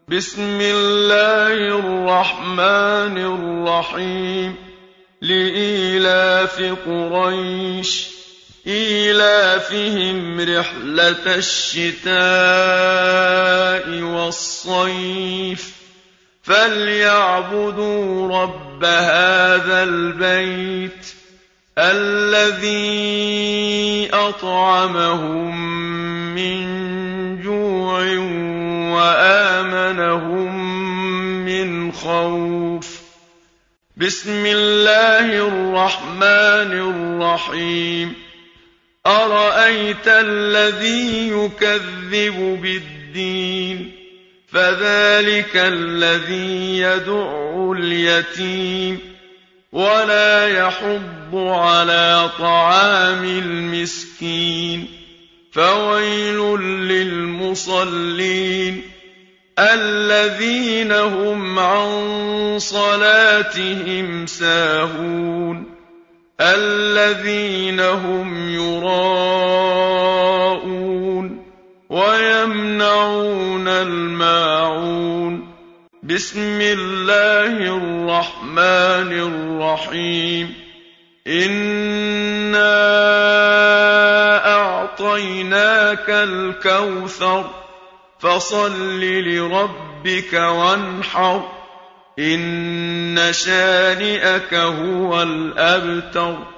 بسم الله الرحمن الرحيم لإيلاف قريش إيلافهم رحلة الشتاء والصيف فليعبدوا رب هذا البيت الذي أطعمهم من جوع وآمنهم من خوف. بسم الله الرحمن الرحيم أرأيت الذي يكذب بالدين فذلك الذي يدع اليتيم ولا يحض على طعام المسكين فويل للمصلين الذين هم عن صلاتهم ساهون الذين هم يراءون ويمنعون الماعون. بسم الله الرحمن الرحيم إنا أعطيناك الكوثر فصل لربك وانحر إن شانئك هو الأبتر.